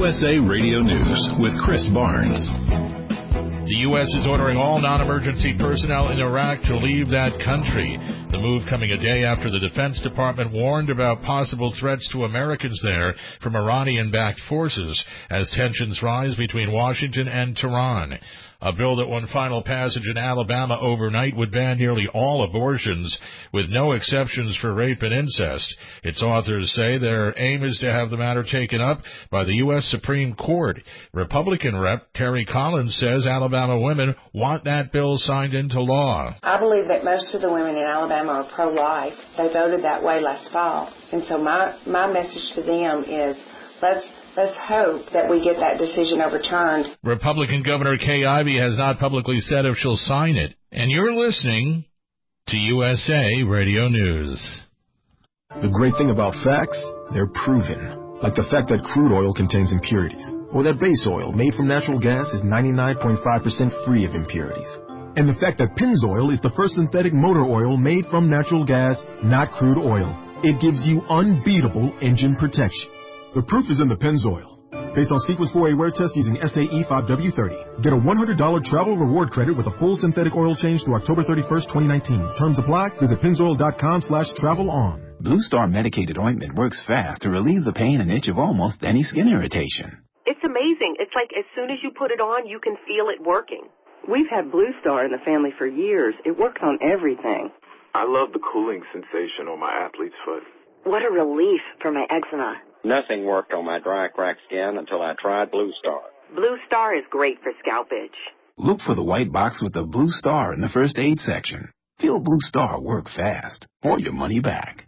USA Radio News with Chris Barnes. The U.S. is ordering all non-emergency personnel in Iraq to leave that country. The move coming a day after the Defense Department warned about possible threats to Americans there from Iranian-backed forces as tensions rise between Washington and Tehran. A bill that won final passage in Alabama overnight would ban nearly all abortions, with no exceptions for rape and incest. Its authors say their aim is to have the matter taken up by the U.S. Supreme Court. Republican Rep. Terry Collins says Alabama women want that bill signed into law. I believe that most of the women in Alabama are pro-life. They voted that way last fall. And so my message to them is let's hope that we get that decision overturned. Republican Governor Kay Ivey has not publicly said if she'll sign it. And you're listening to USA Radio News. The great thing about facts, they're proven. Like the fact that crude oil contains impurities, or that base oil made from natural gas is 99.5% free of impurities. And the fact that Pennzoil is the first synthetic motor oil made from natural gas, not crude oil. It gives you unbeatable engine protection. The proof is in the Pennzoil. Based on Sequence 4A wear test using SAE 5W30. Get a $100 travel reward credit with a full synthetic oil change through October 31st, 2019. Terms apply. Visit pennzoil.com/travel-on. Blue Star medicated ointment works fast to relieve the pain and itch of almost any skin irritation. It's amazing. It's like as soon as you put it on, you can feel it working. We've had Blue Star in the family for years. It worked on everything. I love the cooling sensation on my athlete's foot. What a relief for my eczema. Nothing worked on my dry, cracked skin until I tried Blue Star. Blue Star is great for scalp itch. Look for the white box with the Blue Star in the first aid section. Feel Blue Star work fast, or your money back.